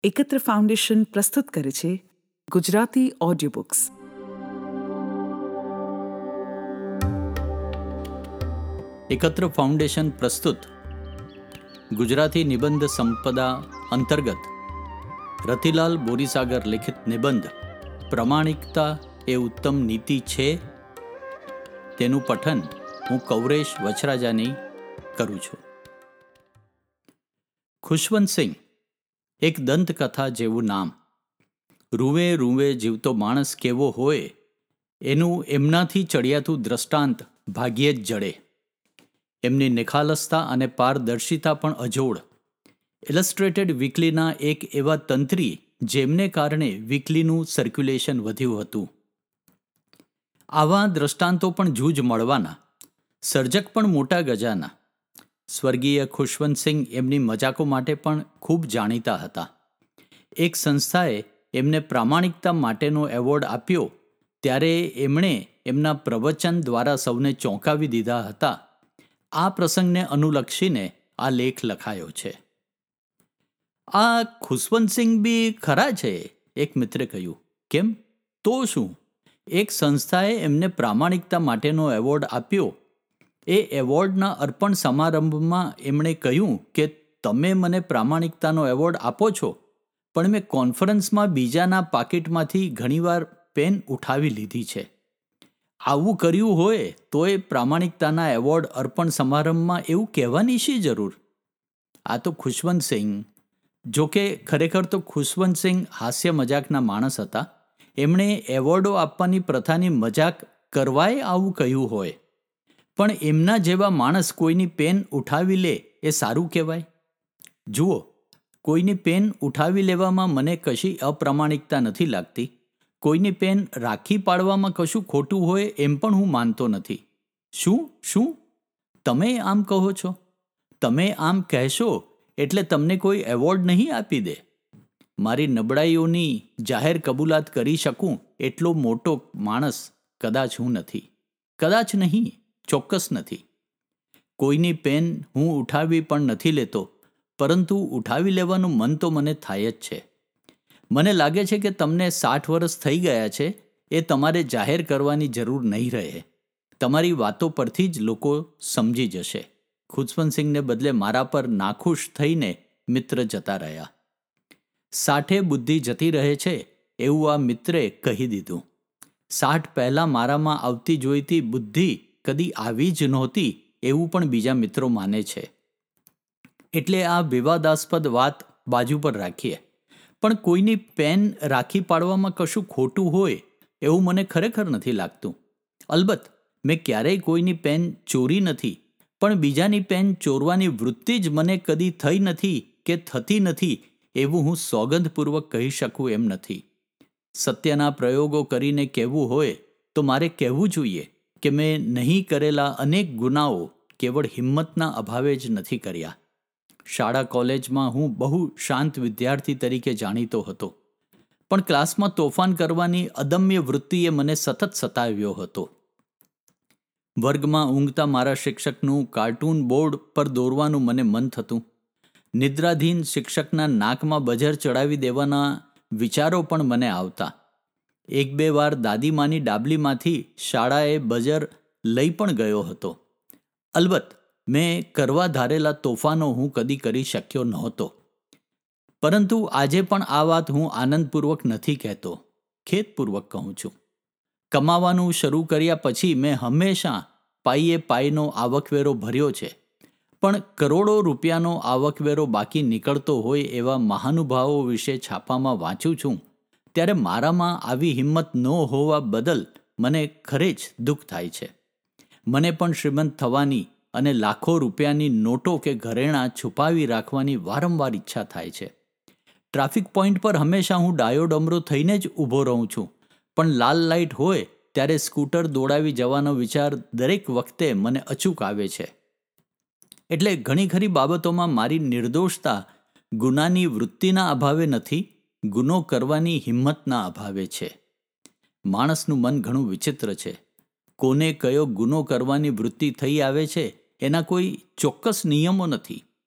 એકત્ર ફાઉન્ડેશન પ્રસ્તુત કરે છે Gujarati audio books. Ekatra foundation પ્રસ્તુત ગુજરાતી નિબંધ સંપદા અંતર્ગત રતિલાલ બોરીસાગર લિખિત નિબંધ પ્રમાણિકતા એ ઉત્તમ નીતિ છે, તેનું પઠન હું કૌરેશ વછરાજાની કરું છું. ખુશવંતસિંહ એક દંતકથા જેવું નામ. રૂવે રૂવે જીવતો માણસ કેવો હોય એનું એમનાથી ચડિયાતું દ્રષ્ટાંત ભાગ્યે જ જડે. એમની નિખાલસતા અને પારદર્શિતા પણ અજોડ. ઇલસ્ટ્રેટેડ વીકલીના એક એવા તંત્રી જેમને કારણે વીકલીનું સર્ક્યુલેશન વધ્યું હતું. આવા દ્રષ્ટાંતો પણ જૂજ મળવાના. સર્જક પણ મોટા ગજાના. સ્વર્ગીય ખુશવંતસિંહ એમની મજાકો માટે પણ ખૂબ જાણીતા હતા. એક સંસ્થાએ એમને પ્રામાણિકતા માટેનો એવોર્ડ આપ્યો ત્યારે એમણે એમના પ્રવચન દ્વારા સૌને ચોંકાવી દીધા હતા. આ પ્રસંગને અનુલક્ષીને આ લેખ લખાયો છે. આ ખુશવંતસિંહ બી ખરા છે, એક મિત્રે કહ્યું. કેમ? તો શું? એક સંસ્થાએ એમને પ્રામાણિકતા માટેનો એવોર્ડ આપ્યો. એ એવોર્ડના અર્પણ સમારંભમાં એમણે કહ્યું કે તમે મને પ્રામાણિકતાનો એવોર્ડ આપો છો, પણ મેં કોન્ફરન્સમાં બીજાના પાકીટમાંથી ઘણીવાર પેન ઉઠાવી લીધી છે. આવું કર્યું હોય તો એ પ્રામાણિકતાના એવોર્ડ અર્પણ સમારંભમાં એવું કહેવાની શી જરૂર? આ તો ખુશવંતસિંહ, જોકે ખરેખર તો ખુશવંતસિંહ હાસ્ય મજાકના માણસ હતા. એમણે એવોર્ડો આપવાની પ્રથાની મજાક કરવાય આવું કહ્યું હોય. પણ એમના જેવા માણસ કોઈની પેન ઉઠાવી લે એ સારું કહેવાય? જુઓ, કોઈની પેન ઉઠાવી લેવામાં મને કશી અપ્રામાણિકતા નથી લાગતી. કોઈની પેન રાખી પાડવામાં કશું ખોટું હોય એમ પણ હું માનતો નથી. શું તમે આમ કહો છો? તમે આમ કહેશો એટલે તમને કોઈ એવોર્ડ નહીં આપી દે. મારી નબળાઈઓની જાહેર કબૂલાત કરી શકું એટલો મોટો માણસ કદાચ હું નથી. કદાચ નહીં, ચોક્કસ નથી. કોઈની પેન હું ઉઠાવી પણ નથી લેતો, પરંતુ ઉઠાવી લેવાનું મન તો મને થાય જ છે. મને લાગે છે કે તમને 60 વર્ષ થઈ ગયા છે એ તમારે જાહેર કરવાની જરૂર નહીં રહે. તમારી વાતો પરથી જ લોકો સમજી જશે. ખુશવંતસિંહને બદલે મારા પર નાખુશ થઈને મિત્ર જતા રહ્યા. 60 બુદ્ધિ જતી રહે છે એવું આ મિત્રે કહી દીધું. 60 પહેલાં મારામાં આવતી જોઈતી બુદ્ધિ કદી આવી જ નહોતી એવું પણ બીજા મિત્રો માને છે. એટલે આ વિવાદાસ્પદ વાત બાજુ પર રાખીએ. પણ કોઈની પેન રાખી પાડવામાં કશું ખોટું હોય એવું મને ખરેખર નથી લાગતું. અલબત્ત મેં ક્યારેય કોઈની પેન ચોરી નથી, પણ બીજાની પેન ચોરવાની વૃત્તિ જ મને કદી થઈ નથી કે થતી નથી એવું હું સોગંદપૂર્વક કહી શકું એમ નથી. સત્યના પ્રયોગો કરીને કહેવું હોય તો મારે કહેવું જોઈએ કે મેં નહીં કરેલા અનેક ગુનાઓ કેવળ હિંમતના અભાવે જ નથી કર્યા. શાળા કોલેજમાં હું બહુ શાંત વિદ્યાર્થી તરીકે જાણીતો હતો, પણ ક્લાસમાં તોફાન કરવાની અદમ્ય વૃત્તિએ મને સતત સતાવ્યો હતો. વર્ગમાં ઊંઘતા મારા શિક્ષકનું કાર્ટૂન બોર્ડ પર દોરવાનું મને મન થતું. નિદ્રાધીન શિક્ષકના નાકમાં બજર ચડાવી દેવાના વિચારો પણ મને આવતા. 1-2 વાર દાદીમાની ડાબલીમાંથી શાળાએ બજર લઈ પણ ગયો હતો. અલબત્ત મેં કરવા ધારેલા તોફાનો હું કદી કરી શક્યો નહોતો. પરંતુ આજે પણ આ વાત હું આનંદપૂર્વક નથી કહેતો, ખેદપૂર્વક કહું છું. કમાવાનું શરૂ કર્યા પછી મેં હંમેશા પાઈએ પાઈનો આવકવેરો ભર્યો છે. પણ કરોડો રૂપિયાનો આવકવેરો બાકી નીકળતો હોય એવા મહાનુભાવો વિશે છાપામાં વાંચું છું ત્યારે મારામાં આવી હિંમત ન હોવા બદલ મને ખરે જ દુઃખ થાય છે. મને પણ શ્રીમંત થવાની અને લાખો રૂપિયાની નોટો કે ઘરેણાં છુપાવી રાખવાની વારંવાર ઈચ્છા થાય છે. ટ્રાફિક પોઈન્ટ પર હંમેશા હું ડાયો ડમરો થઈને જ ઊભો રહું છું, પણ લાલ લાઇટ હોય ત્યારે સ્કૂટર દોડાવી જવાનો વિચાર દરેક વખતે મને અચૂક આવે છે. એટલે ઘણી ખરી બાબતોમાં મારી નિર્દોષતા ગુનાની વૃત્તિના અભાવે નથી, ગુનો કરવાની હિંમતના અભાવે છે. માણસનું મન ઘણું વિચિત્ર છે. કોને કયો ગુનો કરવાની વૃત્તિ થઈ આવે છે એના કોઈ ચોક્કસ નિયમો નથી.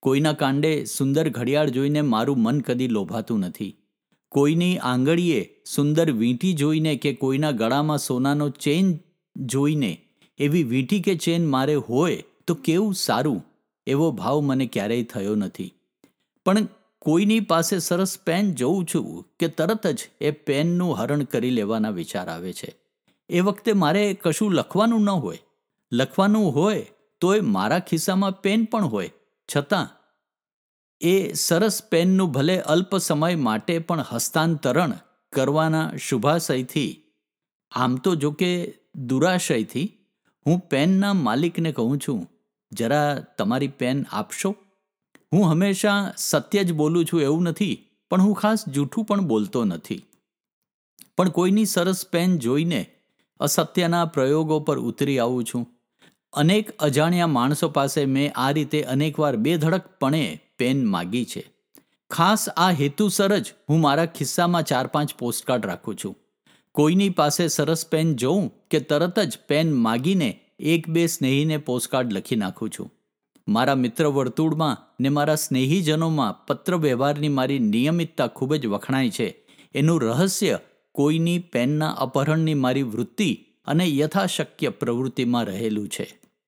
કોઈના કાંડે સુંદર ઘડિયાળ જોઈને મારું મન કદી લોભાતું નથી. કોઈની આંગળીએ સુંદર વીંટી જોઈને કે કોઈના ગળામાં સોનાનો ચેન જોઈને એવી વીંટી કે ચેન મારે હોય તો કેવું સારું, એવો ભાવ મને ક્યારેય થયો નથી. પણ કોઈની પાસે સરસ પેન જોઉં છું કે તરત જ એ પેનનું હરણ કરી લેવાના વિચાર આવે છે. એ વખતે મારે કશું લખવાનું ન હોય. લખવાનું હોય તોય મારા ખિસ્સામાં પેન પણ હોય, છતાં એ સરસ પેનનું ભલે અલ્પ સમય માટે પણ હસ્તાંતરણ કરવાના શુભાશયથી, આમ તો જો કે દુરાશયથી, હું પેનના માલિકને કહું છું, જરા તમારી પેન આપશો. હું હંમેશા સત્ય જ બોલું છું એવું નથી, પણ હું ખાસ જૂઠું પણ બોલતો નથી. પણ કોઈની સરસ પેન જોઈને અસત્યના પ્રયોગો પર ઉતરી આવું છું. અનેક અજાણ્યા માણસો પાસે મેં આ રીતે અનેકવાર બેધડકપણે પેન માગી છે. ખાસ આ હેતુસર જ હું મારા ખિસ્સામાં 4-5 પોસ્ટકાર્ડ રાખું છું. કોઈની પાસે સરસ પેન જોઉં કે તરત જ પેન માગીને 1-2 સ્નેહીને પોસ્ટકાર્ડ લખી નાખું છું. મારા મિત્ર વર્તુળમાં ને મારા સ્નેહીજનોમાં પત્ર વ્યવહારની મારી નિયમિતતા ખૂબ જ વખણાય છે. એનું રહસ્ય કોઈની પેનના અપહરણની મારી વૃત્તિ અને યથાશક્ય પ્રવૃત્તિમાં રહેલું છે.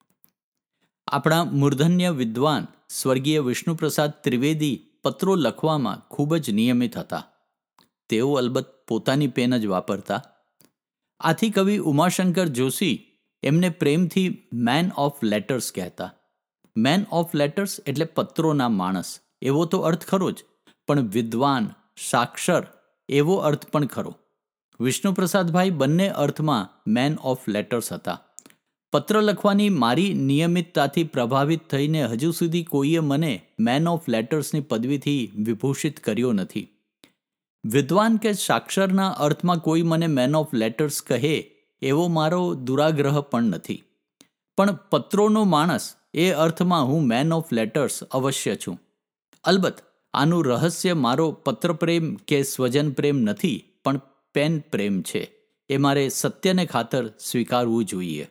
આપણા મૂર્ધન્ય વિદ્વાન સ્વર્ગીય વિષ્ણુપ્રસાદ ત્રિવેદી પત્રો લખવામાં ખૂબ જ નિયમિત હતા. તેઓ અલબત્ત પોતાની પેન જ વાપરતા. આથી કવિ ઉમાશંકર જોશી એમને પ્રેમથી મેન ઓફ લેટર્સ કહેતા. મેન ઓફ લેટર્સ એટલે પત્રોના માણસ, એવો તો અર્થ ખરો જ, પણ વિદ્વાન, સાક્ષર એવો અર્થ પણ ખરો. વિષ્ણુપ્રસાદભાઈ બંને અર્થમાં મેન ઓફ લેટર્સ હતા. પત્ર લખવાની મારી નિયમિતતાથી પ્રભાવિત થઈને હજુ સુધી કોઈએ મને મેન ઓફ લેટર્સની પદવીથી વિભૂષિત કર્યો નથી. વિદ્વાન કે સાક્ષરના અર્થમાં કોઈ મને મેન ઓફ લેટર્સ કહે એવો મારો દુરાગ્રહ પણ નથી. પણ પત્રોનો માણસ એ અર્થમાં હું મેન ઓફ લેટર્સ અવશ્ય છું. અલબત્ત આનું રહસ્ય મારો પત્રપ્રેમ કે સ્વજન પ્રેમ નથી, પણ પેન પ્રેમ છે. એ મારે સત્યને ખાતર સ્વીકારવું જોઈએ.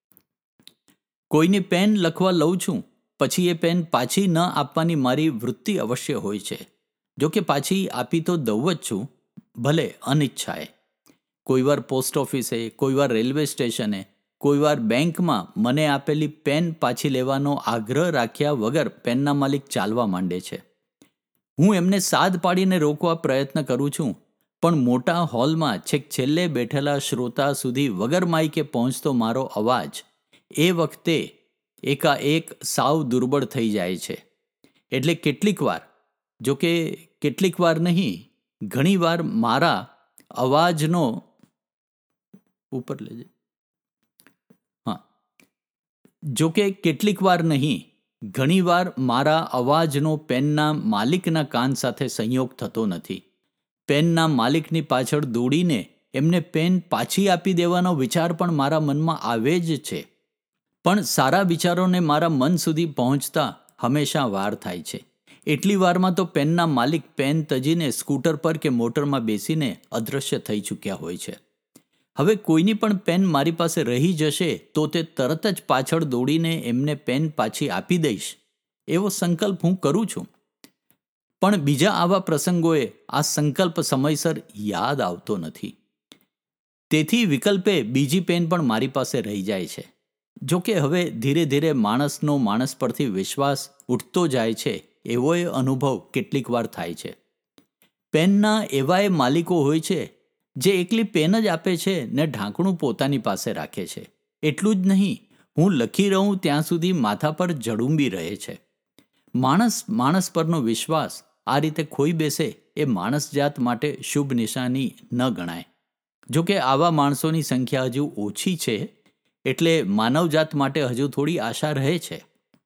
કોઈની પેન લખવા લઉં છું, પછી એ પેન પાછી ન આપવાની મારી વૃત્તિ અવશ્ય હોય છે. જો કે પાછી આપી તો દઉં જ છું, ભલે અનિચ્છાએ. કોઈવાર પોસ્ટ ઓફિસે, કોઈવાર રેલવે સ્ટેશને, કોઈવાર બેંકમાં મને આપેલી પેન પાછી લેવાનો આગ્રહ રાખ્યા વગર પેનના માલિક ચાલવા માંડે છે. હું એમને સાદ પાડીને રોકવા પ્રયત્ન કરું છું, પણ મોટા હોલમાં છેક છેલ્લે બેઠેલા શ્રોતા સુધી વગર માઈકે પહોંચતો મારો અવાજ એ વખતે એકાએક સાવ દુર્બળ થઈ જાય છે. એટલે કેટલીક વાર, જો કે કેટલીક વાર નહીં, ઘણીવાર મારા અવાજનો ઉપર લેજે જો કે કેટલીક વાર નહીં, ઘણીવાર મારા અવાજનો પેનના માલિકના કાન સાથે સંયોગ થતો નથી. પેનના માલિકની પાછળ દોડીને એમને પેન પાછી આપી દેવાનો વિચાર પણ મારા મનમાં આવે જ છે. પણ સારા વિચારોને મારા મન સુધી પહોંચતા હંમેશા વાર થાય છે. એટલી વારમાં તો પેનના માલિક પેન તજીને સ્કૂટર પર કે મોટરમાં બેસીને અદૃશ્ય થઈ ચૂક્યા હોય છે. હવે કોઈની પણ પેન મારી પાસે રહી જશે તો તે તરત જ પાછળ દોડીને એમને પેન પાછી આપી દઈશ એવો સંકલ્પ હું કરું છું. પણ બીજા આવા પ્રસંગોએ આ સંકલ્પ સમયસર યાદ આવતો નથી. તેથી વિકલ્પે બીજી પેન પણ મારી પાસે રહી જાય છે. જો કે હવે ધીરે ધીરે માણસનો માણસ પરથી વિશ્વાસ ઉઠતો જાય છે એવો એ અનુભવ કેટલીક વાર થાય છે. પેનના એવાય માલિકો હોય છે જે એકલી પેન જ આપે છે ને ઢાંકણું પોતાની પાસે રાખે છે. એટલું જ નહીં, હું લખી રહું ત્યાં સુધી માથા પર જડુંબી રહે છે. માણસ પરનો વિશ્વાસ આ રીતે ખોઈ બેસે એ માણસજાત માટે શુભ નિશાની ન ગણાય. જો કે આવા માણસોની સંખ્યા હજુ ઓછી છે, એટલે માનવજાત માટે હજુ થોડી આશા રહે છે.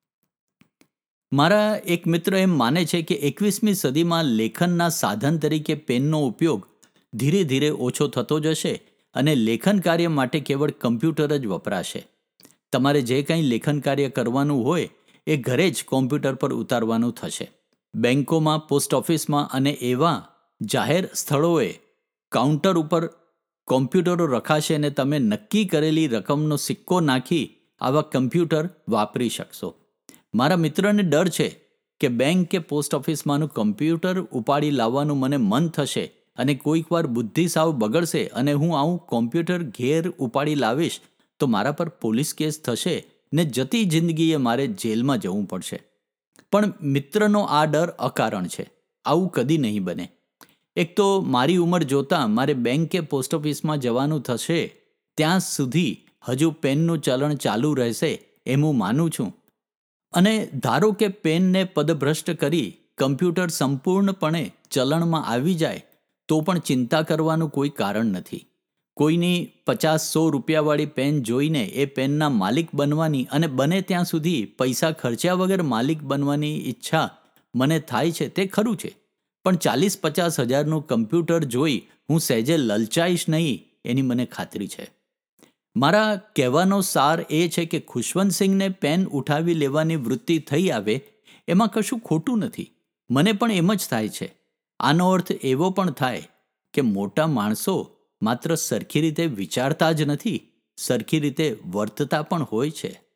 મારા એક મિત્ર એમ માને છે કે 21મી સદીમાં લેખનના સાધન તરીકે પેનનો ઉપયોગ ધીરે ધીરે ઓછો થતો જશે અને લેખન કાર્ય માટે કેવળ કમ્પ્યુટર જ વપરાશે. તમારે જે કંઈ લેખન કાર્ય કરવાનું હોય એ ઘરે જ કોમ્પ્યુટર પર ઉતારવાનું થશે. બેંકોમાં, પોસ્ટ ઓફિસમાં અને એવા જાહેર સ્થળોએ કાઉન્ટર ઉપર કોમ્પ્યુટરો રખાશે અને તમે નક્કી કરેલી રકમનો સિક્કો નાખી આવા કમ્પ્યુટર વાપરી શકશો. મારા મિત્રને ડર છે કે બેંક કે પોસ્ટ ઓફિસમાંનું કમ્પ્યુટર ઉપાડી લાવવાનું મને મન થશે અને કોઈક વાર બુદ્ધિ સાવ બગડશે અને હું આવું કોમ્પ્યુટર ઘેર ઉપાડી લાવીશ તો મારા પર પોલીસ કેસ થશે ને જતી જિંદગીએ મારે જેલમાં જવું પડશે. પણ મિત્રનો આ ડર અકારણ છે. આવું કદી નહીં બને. એક તો મારી ઉંમર જોતાં મારે બેંક કે પોસ્ટ ઓફિસમાં જવાનું થશે ત્યાં સુધી હજુ પેનનું ચલણ ચાલુ રહેશે એમ હું માનું છું. અને ધારો કે પેનને પદભ્રષ્ટ કરી કમ્પ્યુટર સંપૂર્ણપણે ચલણમાં આવી જાય તો પણ ચિંતા કરવાનું કોઈ કારણ નથી. કોઈની 50-100 રૂપિયાવાળી પેન જોઈને એ પેનના માલિક બનવાની અને બને ત્યાં સુધી પૈસા ખર્ચ્યા વગર માલિક બનવાની ઈચ્છા મને થાય છે તે ખરું છે. પણ 40-50 હજારનું કમ્પ્યુટર જોઈ હું સહેજે લલચાઈશ નહીં એની મને ખાતરી છે. મારા કહેવાનો સાર એ છે કે ખુશવંતસિંહને પેન ઉઠાવી લેવાની વૃત્તિ થઈ આવે એમાં કશું ખોટું નથી. મને પણ એમ જ થાય છે. આનો અર્થ એવો પણ થાય કે મોટા માણસો માત્ર સરખી રીતે વિચારતા જ નથી, સરખી રીતે વર્તતા પણ હોય છે.